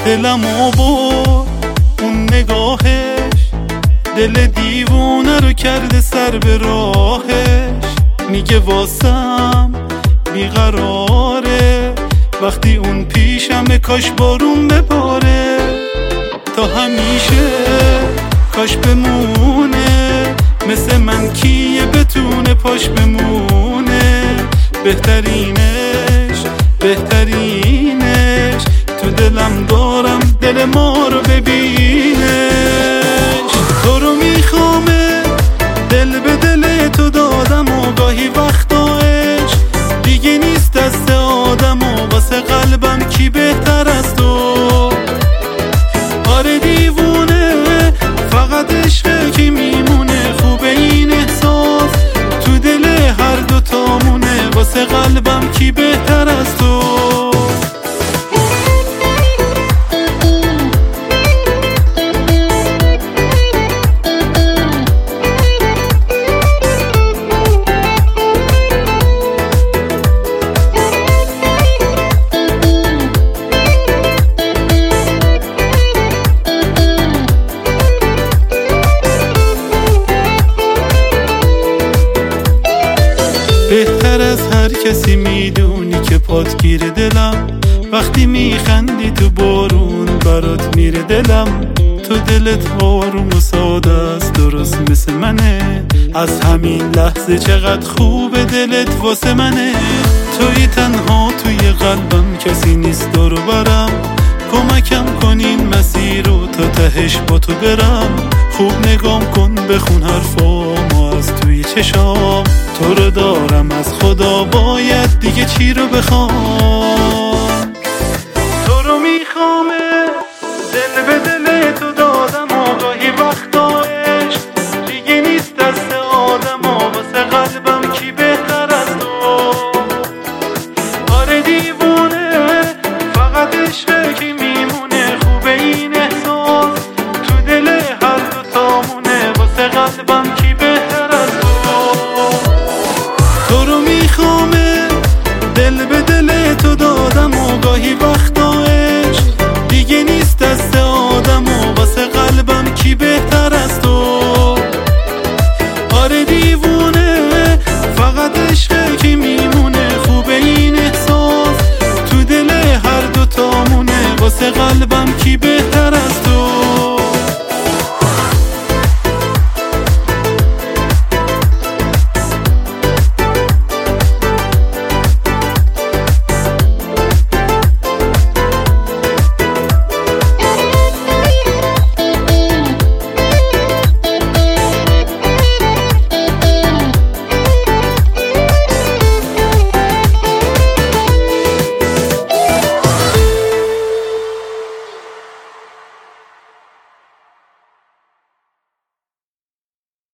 دلمو برد اون نگاهش، دل دیوونه رو کرده سر به راهش. میگه واسم بیقراره وقتی اون پیشمه، کاش بارون بباره. تا همیشه کاش بمونه، مثل من کیه بتونه پاش بمونه. بهترینش بهترینش تو دلم دارم، دل ما رو ببینش. تو رو میخوامه، دل به دل تو دادم و گاهی وقتا عشق دیگه نیست دست آدم و واسه قلبم کی بهتر از تو. آره دیوونه فقط عشقه کی میمونه، خوبه این احساس تو دل هر دو تامونه. واسه قلبم کی بهتر از تو. بهتر از هر کسی میدونی که پات گیره دلم، وقتی میخندی تو بارون برات میره دلم. تو دلت آروم و ساده است درست مثل منه، از همین لحظه چقدر خوبه دلت واسه منه. توی تنها توی قلبم کسی نیست دورو برم، کمکم کن این مسیر رو تا تهش با تو برم. خوب نگام کن بخون حرفامو از توی چشام، تو رو دارم از خدا باید دیگه چی رو بخوام. تو رو میخوامه، دل به دل تو دادم و گاهی وقتا عشق دیگه نیست دست آدم و واسه قلبم کی بهتر از تو. آره دیوونه فقط عشقه کی میمونه، خوبه این احساس تو دل هر دو تامونه. واسه قلبم کی بهتر از تو. تو رو میخوامه، دل به دل تو دادم و گاهی وقتا عشق دیگه نیست دست آدم و واسه قلبم کی بهتر از تو. آره دیوونه فقط عشقه کی میمونه، خوبه این احساس تو دل هر دو تامونه. واسه قلبم کی بهتر از تو.